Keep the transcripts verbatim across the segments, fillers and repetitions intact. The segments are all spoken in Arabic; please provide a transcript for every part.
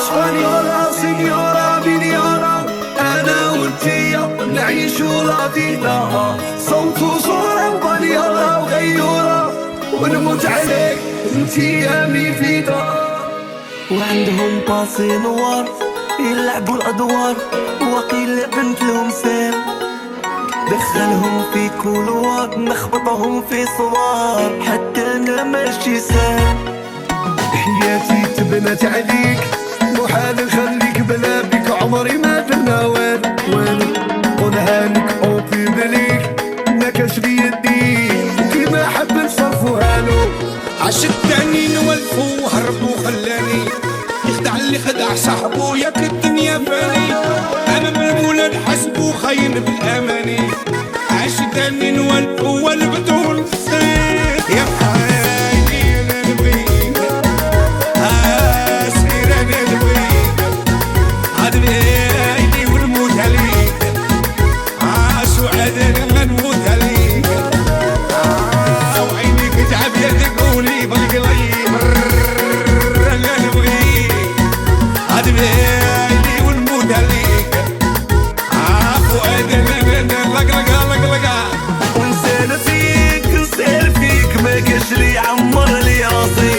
اسبانيولا سينيورا مليارا، انا وانتيا نعيشو لا فيدا، صوتو صورة وبليارا وغيورة، ونموت عليك انتيا مفيدة. وعندهم باصي نوار يلعبوا الادوار، وقيل بنت لهم سام دخلهم في كولوار، نخبطهم في صوار حتى انا ماشي سام. حياتي تبنت عليك، محال نخليك بلا بيك، عمري ما درنا والو والو، قولها لك اوبي بليك ما كاش بيدي كيما حب نصرفوها له. عشقتني نولفو وهربو خلاني يخدع اللي خدع صاحبو، ياك الدنيا فاني انا بالمولى نحسبو خاين بالاماني. عشقتني نولفو والبدو نصير يا حالي انا نبغيك، ها سير انا نبغيك، عاد بايدي ونموت عليك، ها سعاد انا نموت عليك، ها وعينيك تعب يا تقولي بالقليب انا نبغيك، عاد بايدي ونموت عليك، ها فؤاد انا لقلقه لقلقه. ونسال فيك نسال فيك ما كاش لي عمر لي راسي،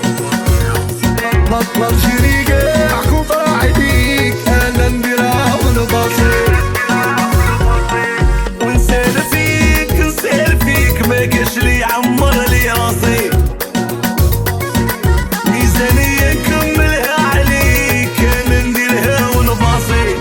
بطل جري كاع كون عيديك انا نديرها ونباصي. ونسال فيك نسال فيك ما كاش لي عمر لي راسي، ميزانية نكملها عليك انا نديرها ونباصي.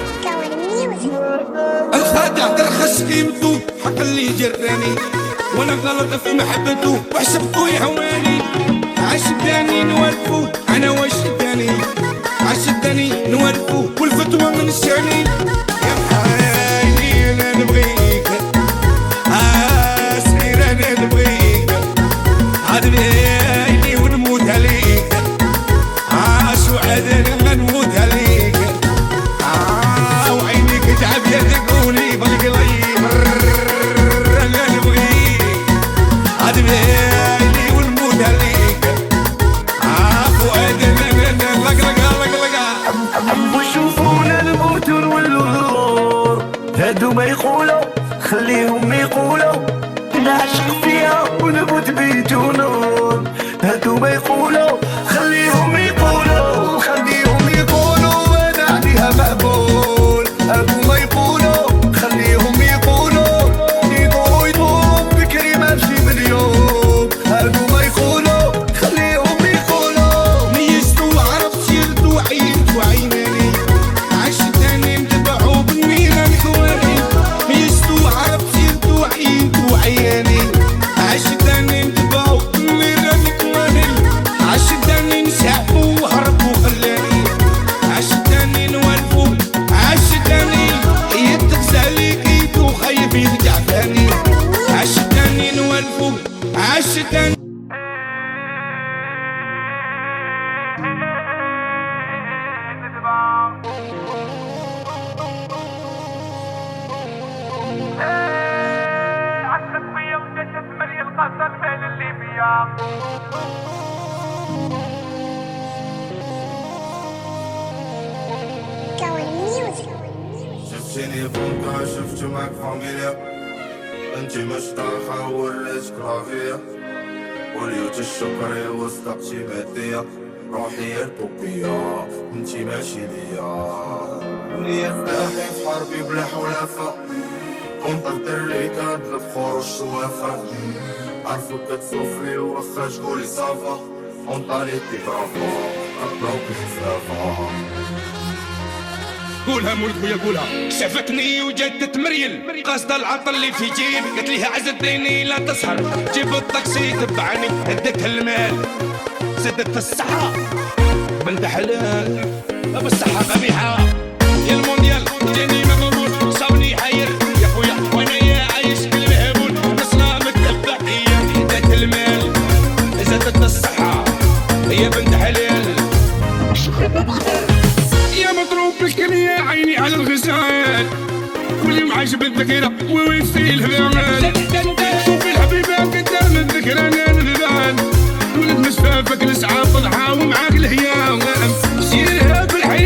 الخادع ترخص قيمتو حق اللي جراني، وانا غلط في محبته وحسبتو يهواني. عشقتني نولفو انا وشداني، عشقتني نولفو والفتوى من الشاني. يا حالي انا نبغيك، ها سير انا نبغيك، عاد بايدي ونموت عليك، ها سعاد انا نموت عليك، ها وعينيك تعب يا تقولي بالقليب انا نبغيك، عاد بايدي ونموت عليك، ها فؤاد انا لقلقه لقلقه. حبوا يشوفونا الموت والورور، هادو ما يقولوا خليهم يقولوا، نعشق فيها ونموت بيت ونور. هادو ما يقولوا خليهم يقولوا، خليهم يقولوا انا عليها مقبول، ابو ما يقولوا خليهم يقولوا، يضو يضوم بكري ماشي باليوم. ابو ما يقولوا خليهم يقولوا، ميزتو عرفت يلدو عينتو عيناني، عشتاني ندبعو بالمينا الكواني. ميزتو عرفت يلدو عينتو عياني، عشتاني ندبعو بالمينا الكواني. عشتاني نسحبو وهربو خلاني، عشتاني نولفو عشتاني يدك سالك يدو خايف يرجع ثاني. عشتاني نولفو عشتاني عشرة فيا وجدت ملي القصة المال اللي فيها. شفتيني فوقها شفت معك فاميليا، انتي مش طايحة وريتك رافية، وليوت الشكري وصدقتي مادية، روحي يا البوبية انتي ماشي ليا. نية سلاحي في حربي بلا حلافة، كنت الدري كادلب خروج سوافة، عرفوك كتسوفلي وخا تقولي صافا، ونطاليتي برافو قبلوك بزافة. قولها مولك ويا قولها. شافتني وجدت مريل قاصده العطل اللي في جيب، قالت ليها عز الديني لا تسهر، جيب الطاكسي تبعني، اديتها المال زدت الصحة بنت حلال بالصحة قبيحة. يا المونديال جاني مغبون صابني حير يا خويا، وانا يا عايش بالمهبول، نصنا متبعية اديت المال زدت الصحة هي بنت حلال. يا مضروب بالكمية عيني على الغزال، كل يوم عايش بالذكرى ويفي الهبال، شوفي الحبيبة قدام الذكرى انا الهبال، ولد مسفافك الاسعاف ضحى ومعاك الهيام، سيرها في الحياة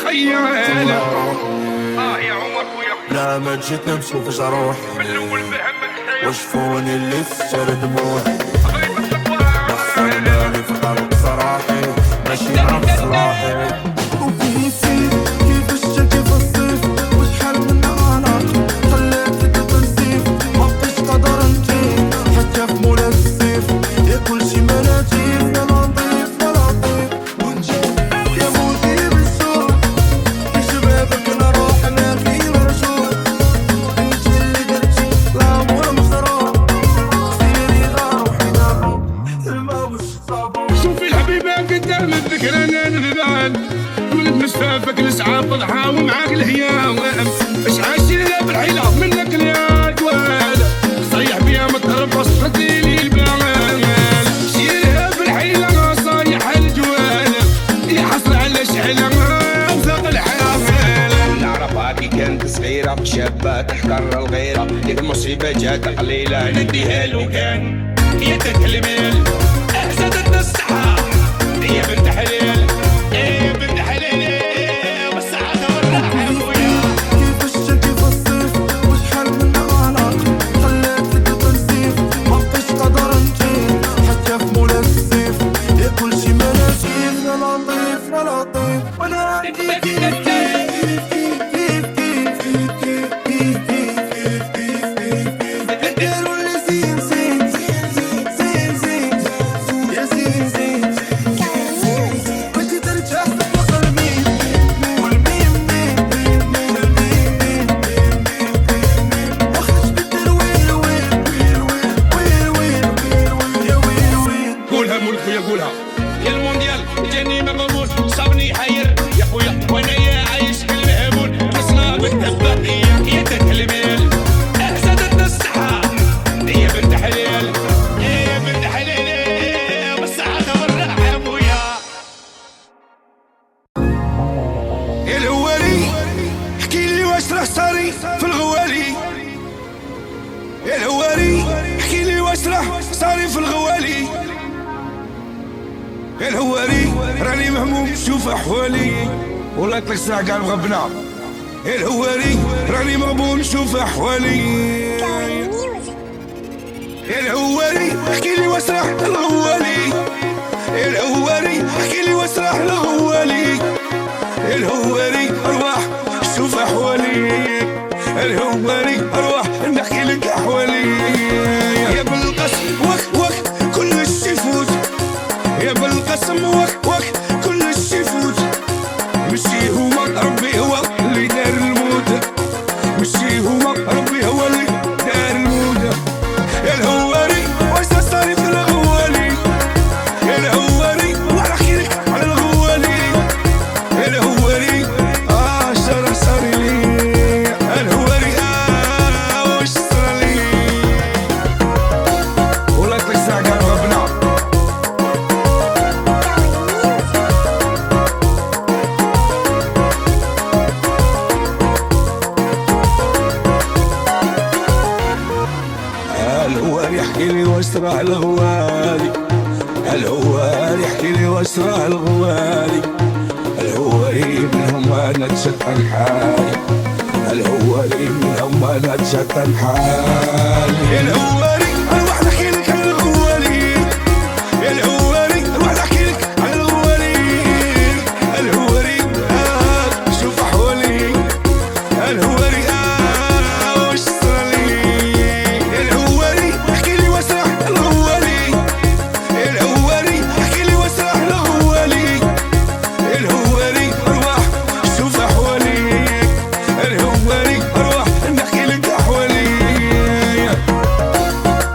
طيال. اه يا عمر خويا لا ما جيت نمشي فاش اروح من الاول فهمت وشفوني اللي تسجر دموع خسرناني في طريق صراحي ماشي عم صلاحي وكيفي كيفاش جا كيف الصيف وشحال من علاقة خليت لك تنسيف ما بقيتش قادر نجيب حتى في مولا السيف يا كلشي مناتيف يا لطيف يا لطيف ونجيب يا مودي بالسوق يا شبابك انا روح انا في مرشود انت اللي درتي الامور مخروق سيري روحي دابا الماء والصابون شوفي الحبيبة قدام الذكرى انا نبان ولد مسافك لسعى بضحى ومعاك الهيام اش عاشرها بالحيلة منك اليدوال صيح بيا متربص فتيلي البال شيلها بالحيلة صايح الجوال يا حصر على شعلة وزاق الحافل نعرفها كي كانت صغيرة شابة تحقر الغيرة ديك المصيبة جات قليلة نديها لو كان يا تنت المال احسدت الصحة يا بنت حلال يا بنت حلال والسعادة والراحة يا خويا كيفاش جا كيف الصيف وشحال من علاقة خليت لك تنسيف ما بقيتش قادر نجيب حتى في مولا السيف يا كلشي مناسيف يا لطيف يا لطيف وانا عندي كيف كيف كيف كيف كيف كيف كيف كيف كيف كيف داروا لي زين زين زين زين زين زين يا زين زين باش ترجع تطلق الميم والميم ميم ميم الميم ميم ميم ميم وخرج بالترويل ويل ويل ويل ويل ويل ويل يا ويل ويل قولها مول خويا قولها يا المونديال جاني مغموس صابني حير يا خويا وانا يا عايش في المهمون قصنا بالتبعية يا تنت المال احسدت الصحة يا بنت حلال يا بنت حلال والسعادة والراحة يا خويا يا الهوالي احكي لي واش راه صاري في الغوالي يا الهوالي احكي لي واش راه صاري في الغوالي يا الهواري راني مهموم شوف احوالي والله يطلق ساعة كاع مغبنا يا الهواري راني مغبون شوف احوالي يا الهواري احكي لي واش راه الغوالي يا الهواري احكي لي واش راه الغوالي يا الهواري ارواح شوف احوالي الهواري ارواح نحكي لك احوالي يا بالقسم وك وك كل الشي يفوت يا بالقسم وك وك كل الشي يفوت مشي هو ربي هو اللي دار الموت مشي هو ربي هو اللي دار الموت يا الهواري واش صاري في الغوالي يا الهواري ونحكي لك على الغوالي يا الهواري اه شرح صاري لي الهواري اه واش صار لي والله يطلق ساعة كاع ربنا الهواري يحكي لي واش راه الغوالي الهواري يحكي لي واش راه الغوالي الهواري منهم انا تشتن حالي الهواري منهم انا تشتن حالي الهواري اروح نحكي لك على الغوالي الهواري اروح نحكي لك على الغوالي الهواري آه شوف احوالي الهواري آه واش صار لي الهواري احكي لي واش راه الغوالي الهواري احكي لي واش راه الغوالي الهواري ارواح شوف احوالي الهواري ارواح نحكي لك احوالي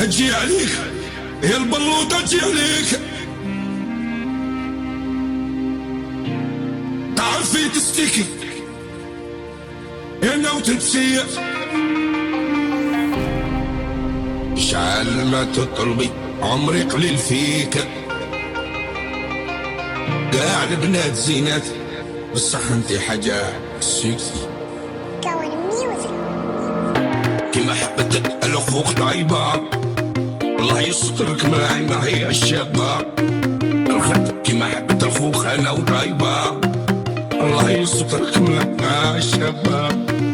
اجي عليك يا البلوطة اجي عليك تعرفي تستيكي يا نوت تسير شعل ما تطلبي عمري قليل فيك قاع البنات زينات بصح انتي حاجة سيكسي كيما حبتك الاخوك طيبة الله يسترك معي معي الشابة الخد كيما حبت اخوك انا وطيبة الله يسترك معي الشابة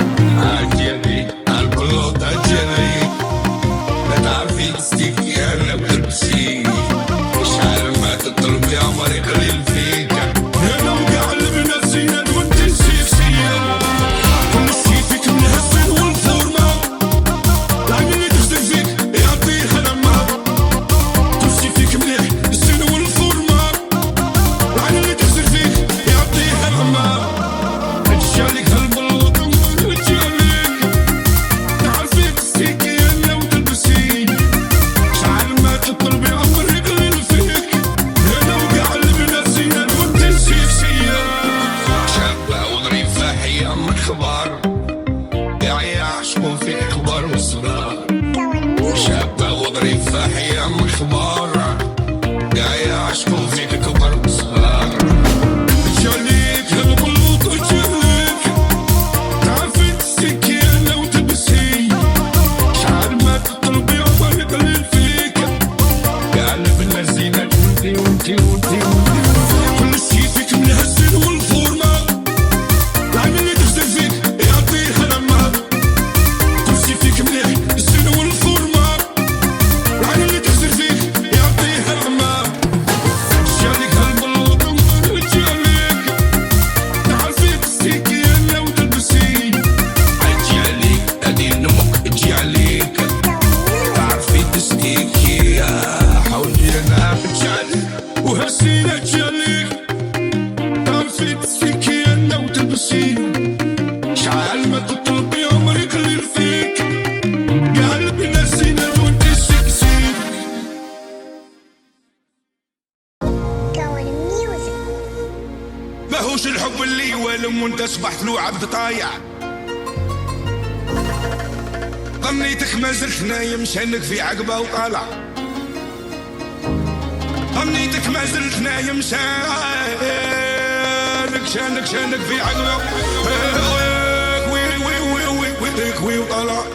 عجبي البلوطة جاي لا تعرفي تستيكي انا وتلبسي شحال ما تطلبي عمري قليل فيك انا وقاع البنات زينات وانتي سيكسية كل شي فيك مهزل والفورمة العين اللي تغزل فيك يعطيها لما كل شي فيك مليح الزين والفورمة العين اللي تغزل فيك يعطيها لما تجالك هالبلوطة تجالك تعرفي تستيكي انا وتلبسي شحال ما تطلبي عمري قليل فيك انا وقاع البنات زينات وانتي سيكسية شابة وظريفة حيا امك خبار قاع يعشقوا فيك كبار وصغار شابة وظريفة حيا امك خبار قاع يعشقوا فيك كبار وصغار جاليك هالبلوطة جاليك تعرفي تستيكي انا وتلبسي شحال ما تطلبي عمري قليل فيك قاع البنات زينات وانتي وانتي وانتي كل شي فيك منهزل والفورمة العين اللي تغزل فيك يعطيها لما كل شي فيك مليح الزين والفورمة العين اللي تغزل فيك يعطيها لما جالك هالبلوطة جالك تعرفي تستيكي انا وتلبسي اجي عليك ادي نمك اجي عليك تعرفي تستيكي يا حولي انا اجي عليك وهالسينة جالك تعرفي تستيكي انا وتلبسي شحال ما تطلبي عمري قليل فيك قلبي نسينا وانتي سكسي ماهوش الحب اللي يوالم وانت صبحت له عبد طايع ظنيتك ما زلت نايم شانك في عقبة وطالع ظنيتك ما زلت نايم شانك شانك شانك في عقبة وي وي وي وي وي وي وطالع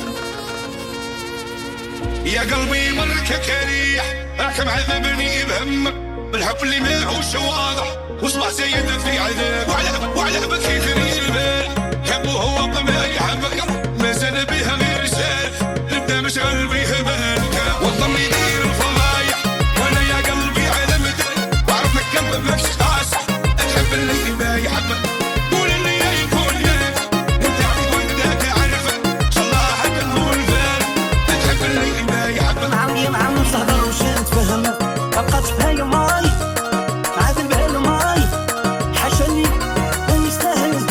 يا قلبي مرك كريح راك معذبني بهمك بالحب اللي ماهوش واضح وصبح سيدك في عذاب وعلى وعلى بكي خريج البال حبه هو ما يحبك ما زال بها غير سالف نبدا مشغل بيها بالك والضم يدير الفضايح وانا يا قلبي على مدى وعرفك قلبك ماكش قاصح تحب اللي ما يحبك قول اللي يكون ياك انت وانت تعرفك ان شاء الله حق الغلفان تحب اللي ما يحبك معاوني معاون تهضر وش نتفهم بقات بهاي ماي عاد البال ماي حاشاني ومستاهل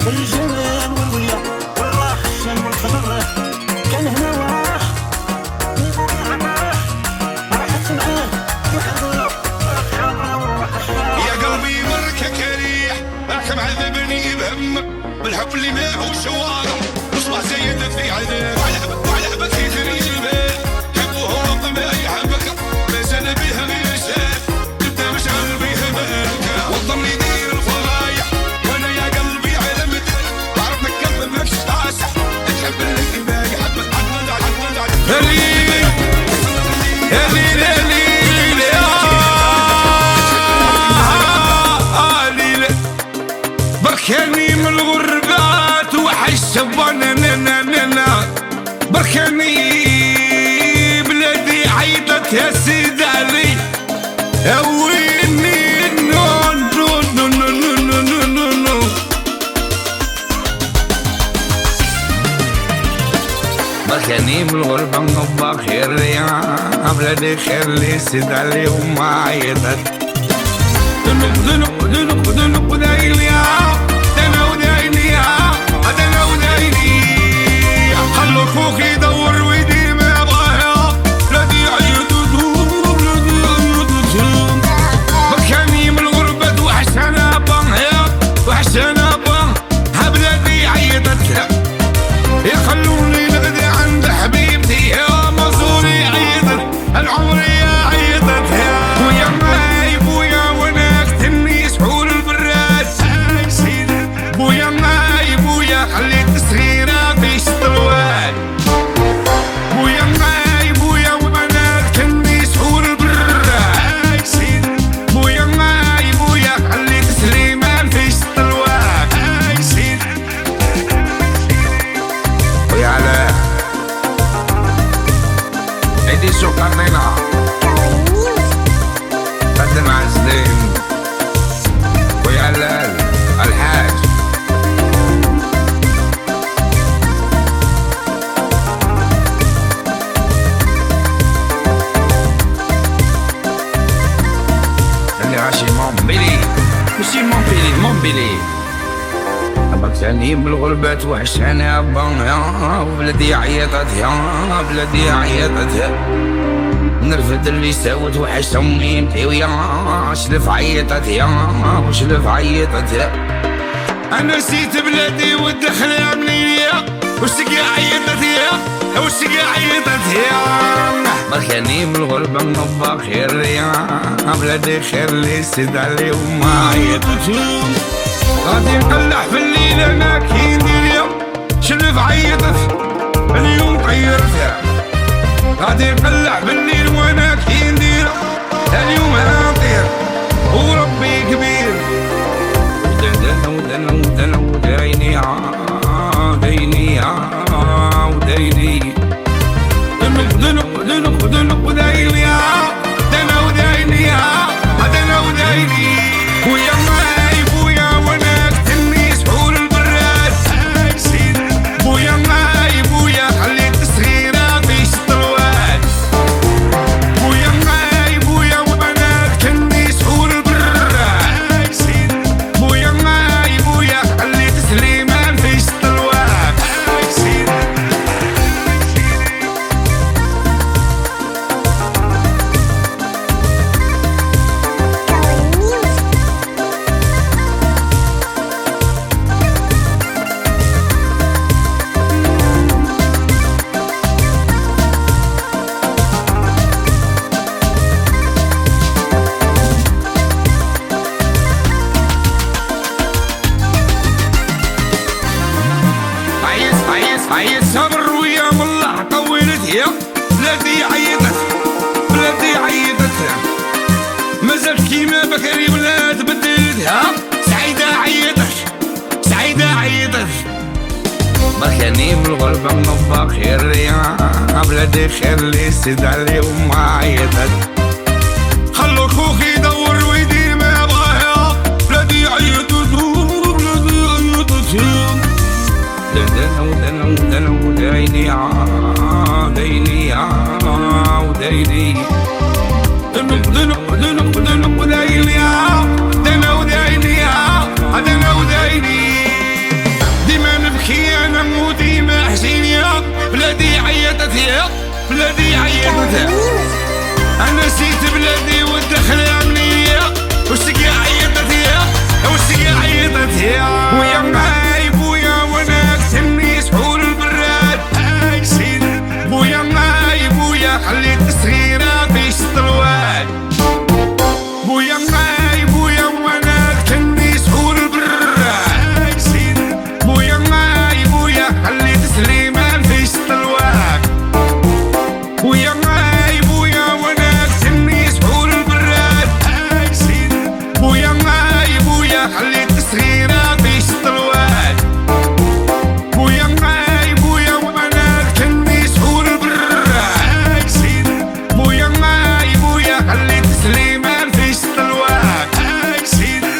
الجمال والوليا والله الشام والخضر كان هنا وراه راحت معاه وحضره يا قلبي مركك ريح راك معذبني بهم بالحب اللي ما هو شوارع وصبح زايد في عذاب وعلى وعلى بك يجري البال حبوه رب ما يحبك ما زال بها غير شاف تبدا مش قلبي هبالك والضم يدير الفرايح وانا يا قلبي على مدى بعرفك كيف ماكش تعسح تحب اللي ما يحبك عدل عدل عدل هليل هليل هليل يا بركاني من الغربات وحش سبانا ننا ننا بركاني بلادي عيطت يا سيد علي يا ويني نو نو نو نو نو نو نو نو بركاني من الغربة نبا خير يا بلادي خير لي سيد علي وما عيطت دنق دنق دنق دنق ودايلي دنا ودايلي دنا ودايلي خلو خوك يدور ويدي ما يبغاها بلادي عيطت بلادي عيطت بركاني من الغربة وحسن ابا وحسن ابا بلادي عيطت يخلوني نغدي عند حبيبتي يا مزوري عيطت العمر يا عيطت ويا ماي بويا وانا اكتني سحور البراس بويا ماي بويا خليت صغيرة في شطوات بويا ماي بويا وانا اكتني سحور البراس بويا ماي بويا خليت سليمان في شطوات ويا علاء عيدي سكرنا قدم عزلين ويا علال الحاج اللي عاشي مونبيلي ماشي مونبيلي مونبيلي بركاني من الغربات وحشان يا با وبلادي عيطت يا بلادي عيطت نرفد اللي ساوت وحش امي انتي ويا شلف عيطت يا وشلف عيطت يا انا نسيت بلادي والدخل يا منية وشتقي عيطت يا وشتقي عيطت يا بركاني من الغربة منبا خير يا بلادي خير لي سيد علي وما عيطت غادي نقلع في الليل انا كي ندير يا شلف عيطت اليوم طيرتها غادي نقلع بالليل وانا كي ندير اليوم نطير وربي كبير ودنا ودنا ودنا ودايني دايني ودايني دنق دنق دنق دنق ودايني دنا ودايني دنا ودايني ويا ماي بويا وانا كتني سحور البراس بويا ماي بويا خليت صغيرة في شطوات بويا ماي بويا وبنات كني سحور البراس بويا ماي بويا خليت سليمان في شطوات عيس عيس عيس صبر ويا والله طولت يا بلادي عيطت بلادي عيطت مازال كيما بكري ولا تبدلتها سعيدة عيطت سعيدة عيطت بركاني من الغربة منبا خير يا بلادي خير لي سيد علي وما عيطت خلو خوك يدور ويدير ما يبغاها بلادي عيطت بلادي عيطت دنا ودنا ودنا ودايني دايني ودايني دنق دنق دنق دنق ودايني دنا ودايني دنا ودايني انا نسيت بلادي والدخلة امنية وسقي عيطت يا وسقي عيطت يا ويا معاي بويا وانا اكتمني سحور البراد هاي سيدي بويا معاي بويا خليت الصغيرة في شط الواد بويا معاي بويا وانا اكتمني سحور البراد هاي سيدي بويا معاي بويا خليت سليمان في شط الواد بويا معاي بويا وانا اكتمني سحور البراد هاي سيدي بويا معاي بويا خليت الصغيرة في شط الواد بويا معاي بويا وانا اكتمني سحور البراد هاي سيدي بويا معاي بويا خليت سليمان في شط الواد هاي سيدي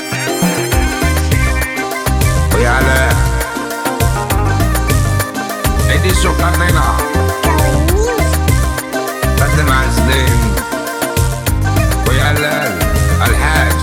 ويا علاء عيدي سوق عطينا قدم عزلين ويا هلال الحاج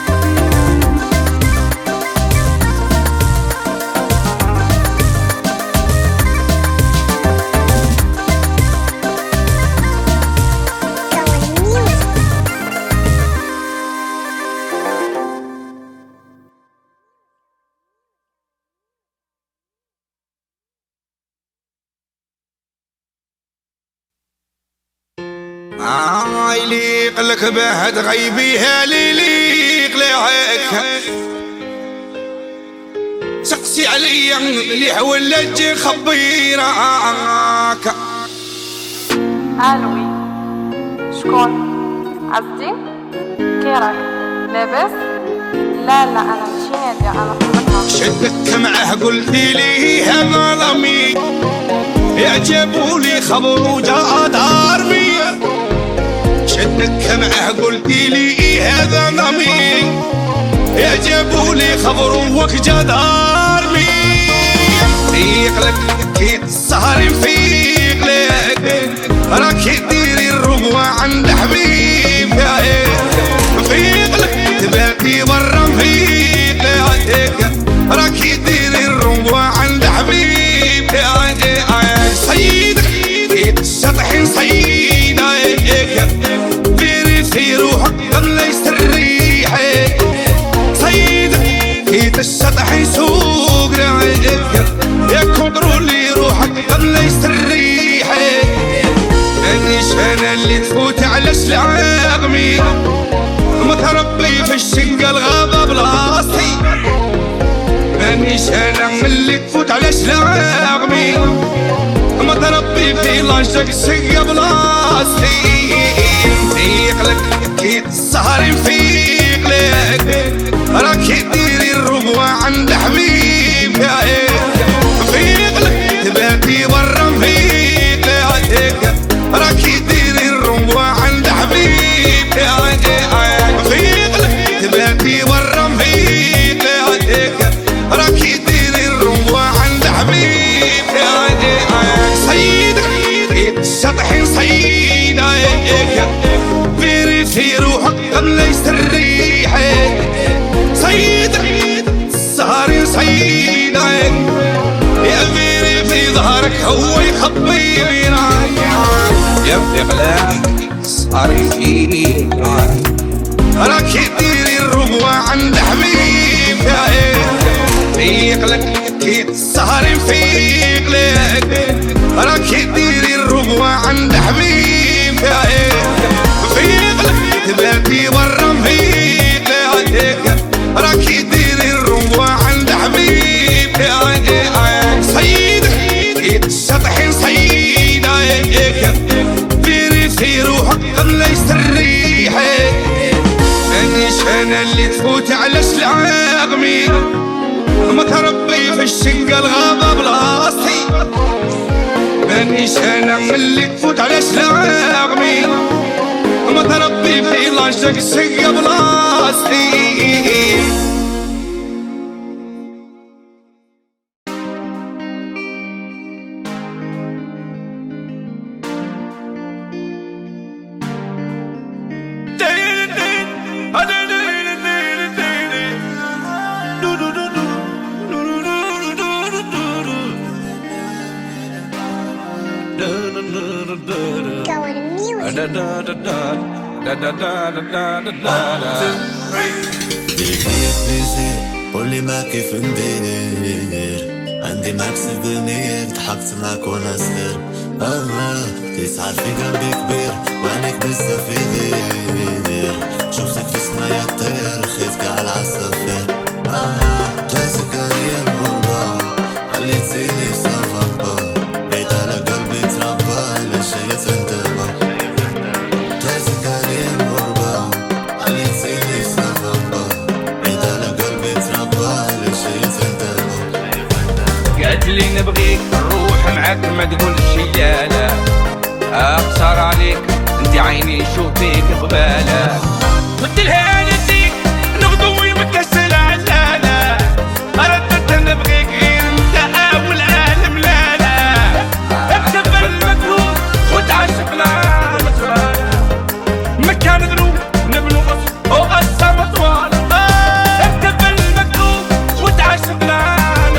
آه يليق لك بهد غيبيها ليليق ليك سقسي عليا اللي حولت خبيراك. الوي شكون عزتي كيراك لاباس؟ لا لا انا ماشي نادية انا صدقها. شدت معه قلتي لي هذا ضمي يعجبولي خبر وجاء دارمي شدت معه قلتي لي هذا ضمي يعجبولي خبر وجاء دارمي فيق لك كيد السهر فيق لك راكي ديري الربوة عند حبيب فيق لك تباتي برا فيق لك راكي ديري الربوة عند حبيب صيدك كيد السطح صيدك ديري في روحك قبل يستريح صيدك كيد السطح سوق رعيك يا كنترولي روحك قبل يستريح مانيش انا اللي تفوت على سلاغمي متربي في الشقة الغابة بلاصتي مانيش انا اللي تفوت على سلاغمي متربي في لاشق الشقة بلاصتي فيق لك كيد السهر فيق لك راكي ديري الربوة عند حبيب فيق لك تباتي برا فيق لك راكي ديري الربوة عند حبيب فيق لك تباتي برا فيق لك راكي ديري الربوة عند حبيب صيدك كيد السطح صيدك فيري في روحك قبل يستريح صيدك السهر صيدك يا فيري في ظهرك هو يخبينا يا بغلاك السهر فيك راكي ديري الربوة عند حبيب فيق لك كيد السهر فيق لك راكي ديري الربوة عند حبيب فيق لك تباتي برا فيق لك راكي ديري الربوة عند حبيب صيدك كيد السطح صيدك ديري في روحك قبل يستريح مانيش انا اللي تفوت على سلاغمي متربي في الشقة الغابة بلاصتي مانيش انا اللي تفوت على سلاغمي متربي في لاشق الشقة بلاصتي. كيف نجي قولي ما كيف ندير عندي معك سيفونير ضحكت معك وانا صغير اه تسعر في قلبي كبير وعينيك بزاف يدير شوفتك في سمايا الطير خيتك على العصافير اه جاتك هي الغربة خليتيني صافا بيت على قلبي تربى على شي تندبا جاتك هي الغربة خليتيني صافا بيت على قلبي تربى على شي تندبا قالت لي نبغيك نروح معاك ما تقولش يا لا اقصر عليك انت عيني شوفيك قبالة قلت لها نديك نغدو ومكسل علالا ردت نبغيك غير انت والعالم لا لا اكتب المكتوب وتعشقنا مكان ذنوب نبنو غصب وقصة مطوالة اكتب المكتوب وتعشقنا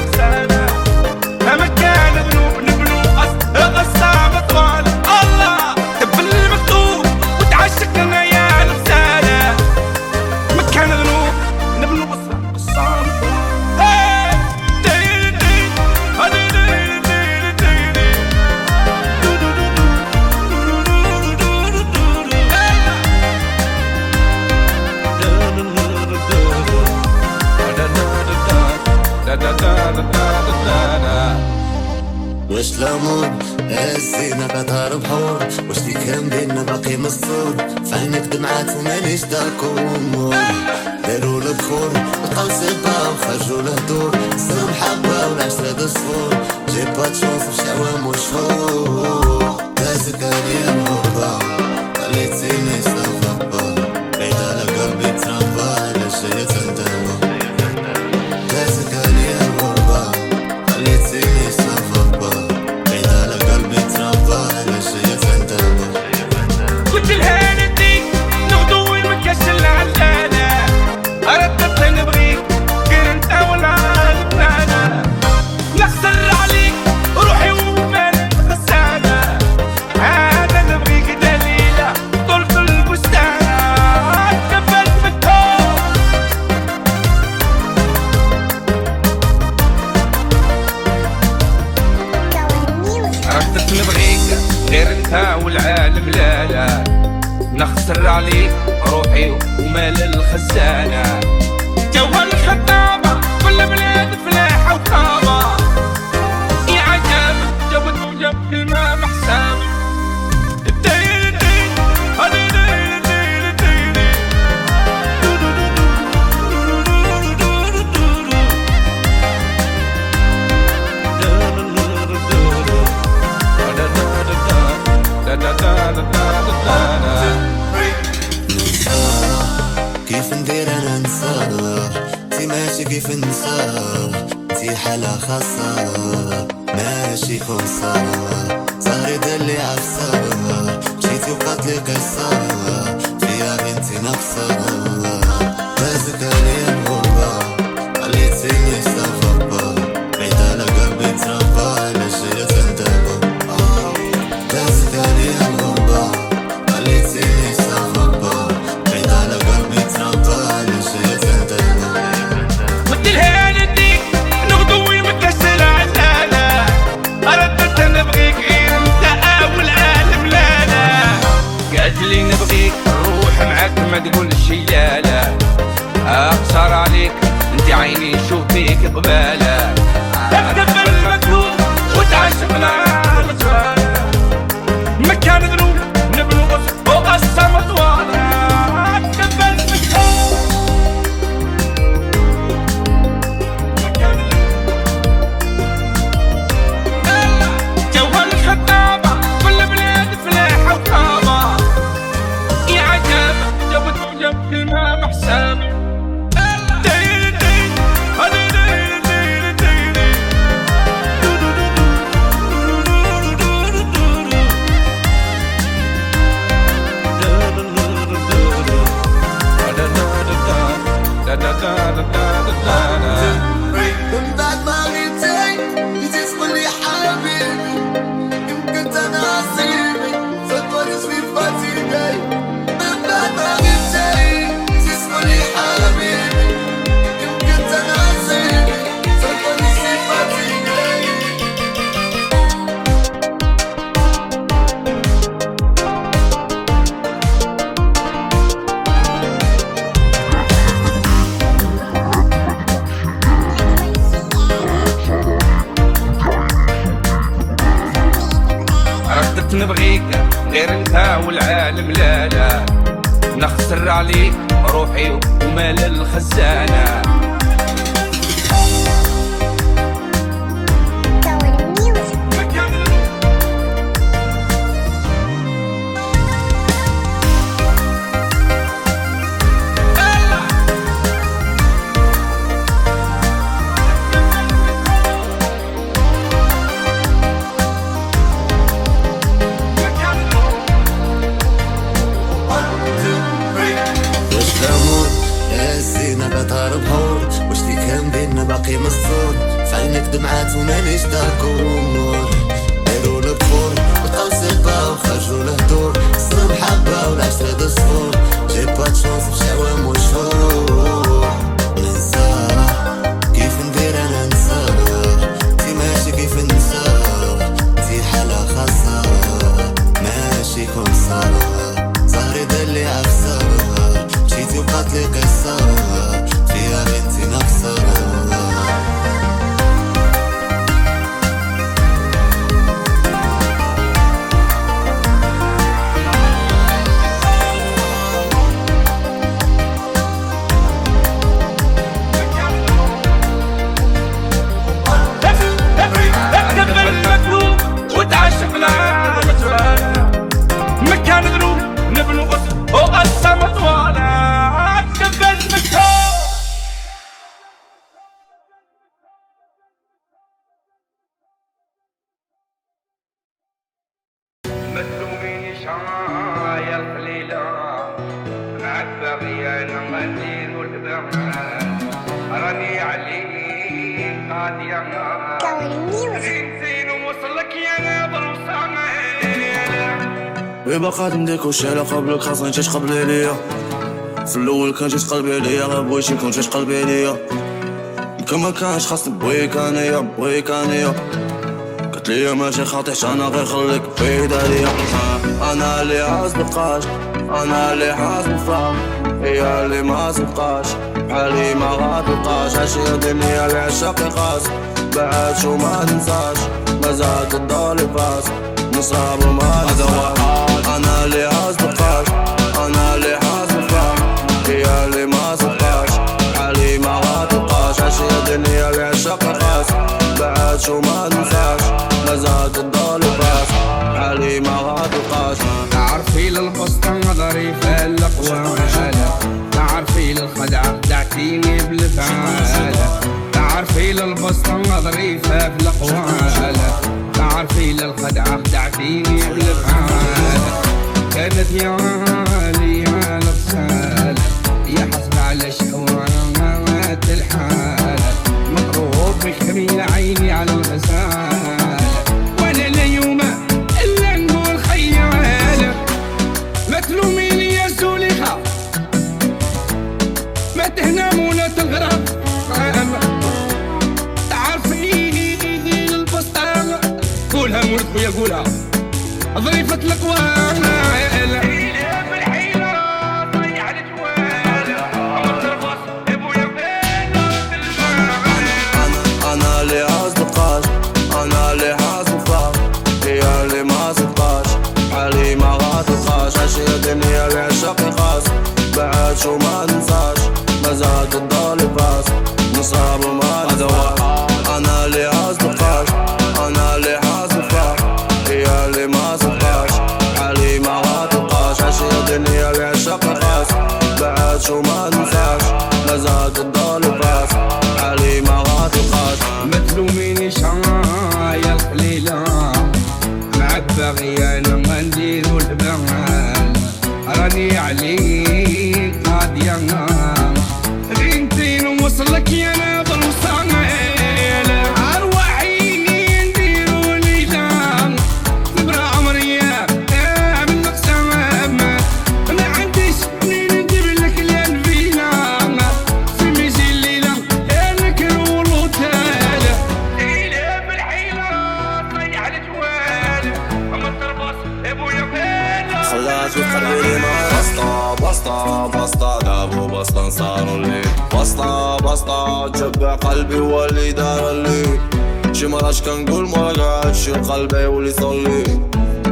واش الامور هزينا بطار بحور واش اللي كان بينا باقي مسطور فعينك دمعات ومانيش داكور داروا البخور لقاو سبا وخرجوا الهدور سلام حبة والعشرة دصفور جي با تشوف شعوام وشهور دازك عليا الغربة خليتيني صافا بعيد على قلبي تربى على شي تندبا دازك عليا الغربة خليتيني صافا بعيد على قلبي تربى على شي تندبا قلت لها نديك نغدو المكسل علالا ردت نبغيك غير انت والعالم لا لا نخسر عليك روحي ومالك غسالة انا نبغيك دليلة طول في البستانة كفلت بالكون ردت نبغيك غير انت والعالم لا لا نخسر عليك روحي ومال الخزانة جوها الخطابة كل بلاد فلاحة وخابة يا عجب جبت وجب كلمة محساب كيف ندير انا ننسى تي ماشي كيف ننسى تي حالة خاصة ماشي خلصة صهري دلي عفسة مشيتي وبقات لي قصة فيها بنتي ناقصة دازك عليا الغربة خليتيني صافا بعيد على قلبي تربى على شي تندبا دازك عليا الغربة خليتيني صافا بعيد على قلبي تربى على شي تندبا قلت لها نديك نغدو ومكسل علالا ردت نبغيك غير انت والعالم لا لا قالت لي نبغيك نروح معاك ما تقولش يا لا اقصر عليك انت عيني شوفيك قبالة اكتب المكتوب وتعشقنا مكان ذنوب نبنو غصب وقصة مطوالة اكتب المكتوب جوها الخطابة كل بلاد فلاحة وخابة يا عجب جبت وجب كلمة محسابة كنت نبغيك غير انت والعالم لا لا، نخسر عليك روحي ومال الخزانة. باقي مصور في عينك دمعات ومانيش داكور، دارو البخور بقاو سيبا وخرجو الهدور، الصنم حبة والعشرة دصفور، جي با تشونس بشعوام وشهور. ننساه كيف ندير انا نساه، تي ماشي كيف نساه، تي حالة خاصة ماشي كومسا، زهري دالي عفسة مشيتي وبقاتلي قصة فيها بنتي ناقصة. مكان ذنوب نبنو غصب وقسم طوالا كبل مكتوب. مدلومين شايا القليلة معبى غيانا مدين والبغان، راني عليك قاديانا زين ووصلك يا بروسانا. ويبقى نديك وش على قبلك خاصني تجيش قبلي ليا، في الاول كان جيت قلبي ليا غير بغيتي كون جيت قلبي ليا، كما كانش خاصني بويك انايا بويك انايا، قلت ليا ماشي خاطيش انا غير خليك بعيد عليا. انا اللي عاز بقاش انا اللي حاس بفهم، هي اللي ما تبقاش بحالي ما غاتبقاش، عشية دنيا العشاق يقاس بعد شو ما ننساش، مازال تضل باس نصاب وما ننساش. انا اللي عاز بقاش انا اللي حاس بفهم، هي اللي ما تبقاش بحالي ما غاتبقاش، عشية دنيا العشاق يقاس بعد شو ما ننساش، مازال تضل باس بحالي ما غاتبقاش. تعرفي للبسطة ظريفة الأقوالة، تعرفي للخدعة خدعتيني بالفعالة، تعرفي للبسطة ظريفة بالأقوالة، تعرفي للخدعة خدعتيني بالفعالة. كانت يا غالي يا الغسالة يا حسب على شهوات الحالة، مضروب بخمية عيني على الغسالة، وانا اليوم الا نقول خيالة. ما تلوميني يا زوليخة ما تهنم ولا تغرب، تعرفي البسطة قولها مرد خويا قولها ظريفة الأقوال بالحيلة ضيع الجوال تربص ابويا انا اللي عاز بقاش انا اللي حاس بفهم، هي اللي ما تبقاش بحالي ما غاتبقاش، عشية دنيا العشاق يقاس بعد شو ما ننساش، مازال تضل باس نصاب وما ننساش. انا اللي عاز بقاش انا اللي حاس بفهم، هي اللي ما تبقاش بحالي ما غاتبقاش، عشية دنيا العشاق يقاس بعد شو ما ننساش، مازال تضل باس بحالي ما غاتبقاش. ما تلوميني شايا القليلة معبى غيانا ما نديرو البغال، راني عليك قاديانا غينتين ووصلك يا ناظر وصايل، أرواحي نديرو ليلة نبرا عمري من مقسم، ما عنديش منين ندير لك الانفينا في ميزي الليلة الكرو والوتال، ليلة بالحيلة ضيع الجوال أما تربص ابويا فين خلات في قلبي ما بسطة بسطة بسطة دابو بسطة صاروا لي بسطة بسطة تشبع قلبي واللي دار لي، شي مراش كنقول ما رقعتش قلبي واللي صلي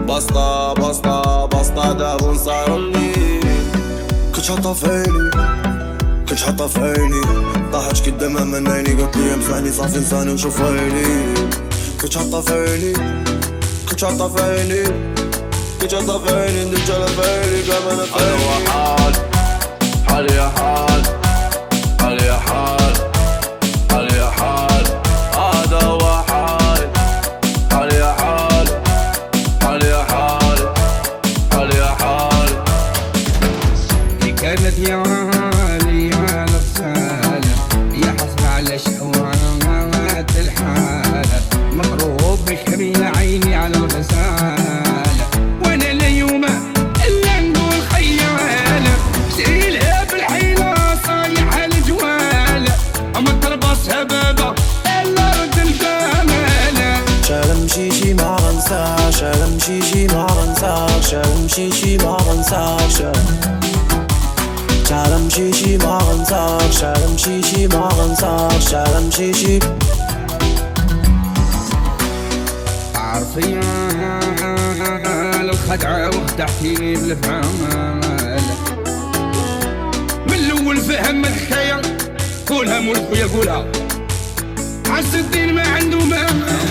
بسطة بسطة بسطة داب ونصار الليل. كنت حاطة في عيني كنت حاطة في عيني طاحت قدامها من عيني قلت لي مسحني صافي نساني ونشوف عيني. كنت حاطة في عيني كنت حاطة في عيني كنت حاطة في عيني ندمت على في عيني كما انا في عيني. حال حالي يا حال حالي يا حال حالي يا حال هذا هو حالي حالي يا حال حالي يا حال حالي يا حال. اللي كانت يا غالي على الرسالة يا حسرة على شهوات الحالة مقروب بالكمين عيني على الغسالة وانا اليوم الا نقول خيالة سئلها بالحيلة صايح الجوالة اما تربصها بابا الا رد الجمالة. شالم شيشي ما غنساك شالم شيشي ما غنساك شالم شيشي ما غنساك شالم شيشي ما غنساك شالم شيشي ما غنساك شالم شيشي. عارفين الخدعة وخدعتيني بالفعل من الأول فهم الحكاية قولها مول خويا قولها عز الدين ما عنده ما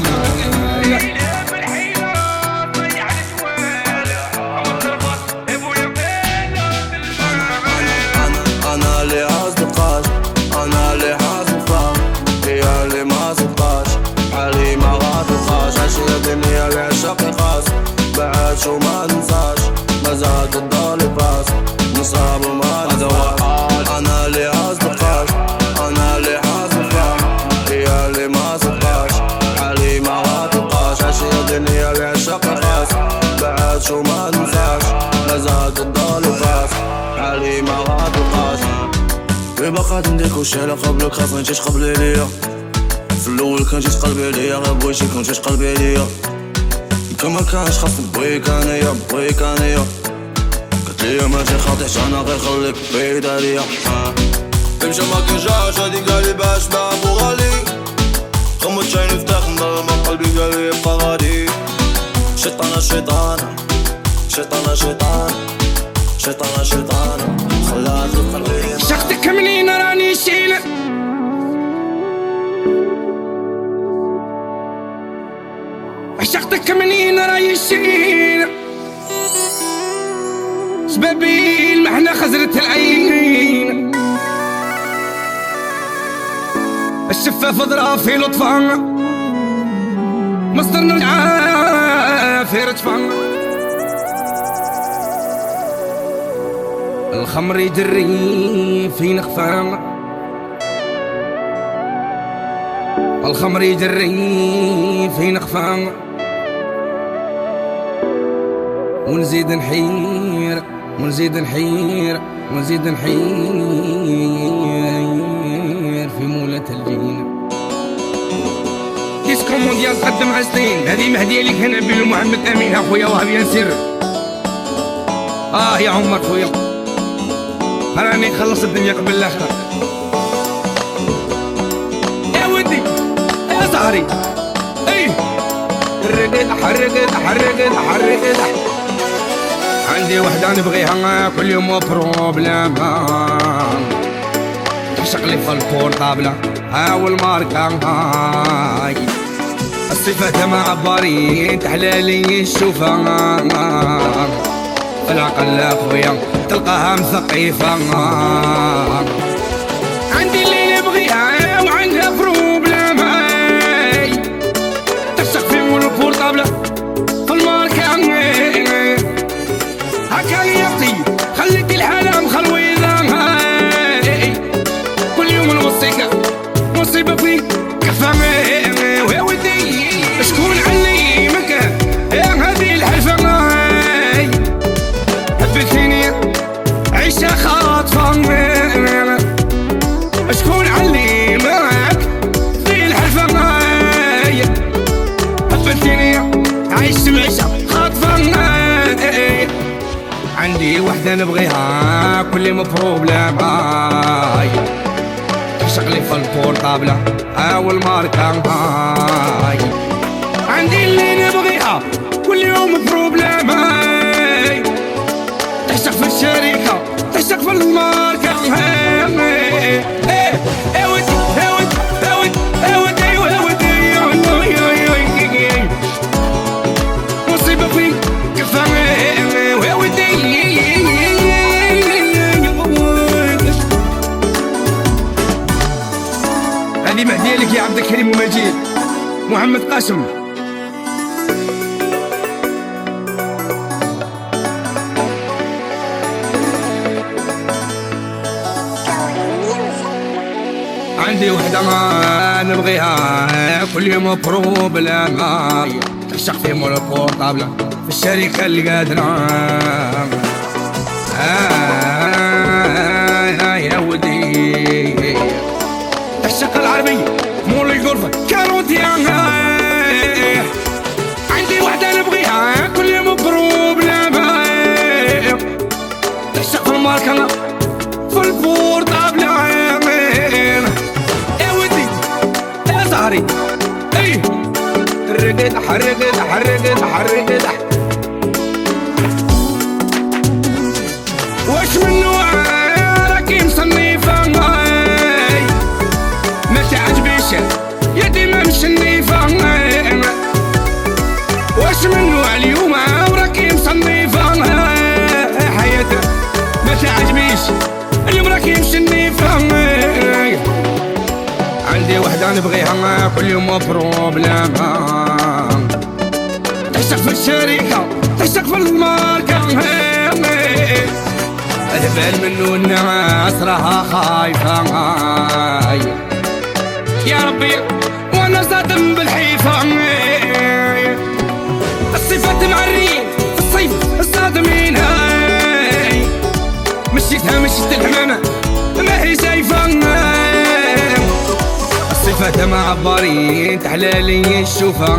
أنا اللي أصدقاش أنا اللي حاصفاش هي اللي ما صدقاش حالي ما غاطفاش عشية الدنيا العشق خاص بعد شو ما ننساش مازال تضل باس نصاب وما ننساش. أنا اللي أصدقاش أنا اللي حاصفاش هي اللي ما صدقاش حالي ما غاطفاش عشية الدنيا العشق خاص بعد شو ما ننساش مازال تضل باس حالي ما غاطفاش. بقات نديك وشيلة قبلك خاف منجيش قبلي ليا في الأول كان جيت قلبي ليا غير بغيتي كون جيت قلبي ليا كما كانش خاصني بغيك انايا بغيك انايا قلت ليا ماشي خاطيش انا غير خليك بعيد عليا. تمشى ما كنجاش هادي قالي باش بابو غالي غمضت عيني فتح نضل ما قلبي قالي يبقى غادي. شيطانة شيطانة شيطانة شيطانة شيطانة شيطانة خلات قلبي شختك منين راني شيلة عشقتك منين راي الشيلة شبابي المحنة خزرت العين الشفاف ضرافي لطفا مصدرنا العافير تفا الخمر يجري في نخفا الخمر يجري في نخفا ونزيد نحير ونزيد نحير ونزيد نحير في مولة الجين. ديسكو مونديال قدم عزتين هذه مهدية لك هنا بن محمد امين اخويا وهبي ينسر. اه يا عمر خويا راني نخلص الدنيا قبل الاخره يا ودي يا زهري ايه حرقت حرقت حرقت حرقت عندي وحدة نبغيها كل يوم بروبلام شغلي في البورطابلة هاول ماركة هاي الصفة مع عبارين تحلالي الشوفة في العقل اخويا تلقاها مثقيفة عندي اللي نبغيها وعندها بروبلام هاي ترشق في مول البورطابلة في الماركة هكا يقتي خليتي الحالة مخلويضة كل يوم نوصيك مصيبة فيك كفا ويا ودي شكون علمك يا هذه الحلفة حبيتيني عيشة خاطفة شكون علمك في الحلفة حبيتيني عيش معيشة خاطفة عندي وحدة نبغيها كل مبروبلام هاي شغلي في البورطابلة أول ماركة هاي عندي اللي نبغيها كل يوم بروبلام كريم ومجيد محمد قاسم. عندي وحدة ما نبغيها كل يوم بروبلام، تعشق في مول البورطابلة في الشركة اللي قادرة. آه يا ودي تعشق العربي مول الغرفة كاروتي. عندي وحدة نبغيها كل يوم بروبلام، تعشق في الماركة في البورطابلة. ايه حرقت حرقت حرقت حرقت واش منو راكي مصنفة ما تعجبش يا ديما مشنفة. واش منو اليوم راكي مصنفة حياتك ما تعجبش اليوم راكي مشنفة. عندي وحدة نبغيها كل يوم بروبلام، تعشق في الشركة تعشق في الماركة. البال منو الناس راها خايفة. يا ربي وانا صادم بالحيفة، الصفات معرين في الصيف الصادمين. مشيتها مشيت الحمامة ما هي شايفة، صفات معبرين تحلالي الشوفة.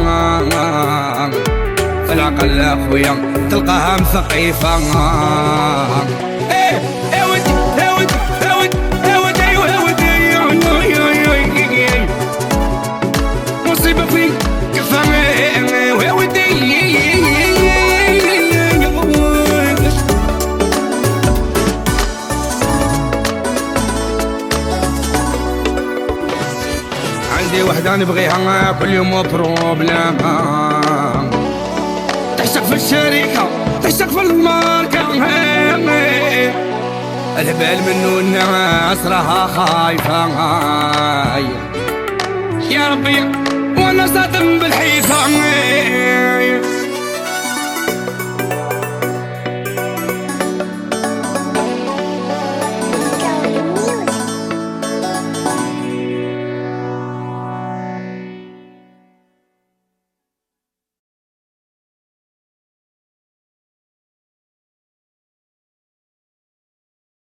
في العقل اخويا تلقاها مثقيفة. ايه يا ودي يا ودي يا ودي يا ودي يا ودي مصيبة فيك كفا يا ودي. عندي وحدة نبغيها كل يوم بروبلام، تعشق في الشركة تعشق في الماركة. الهبال منو الناس راها خايفة. يا ربي وانا صادم بالحيفة.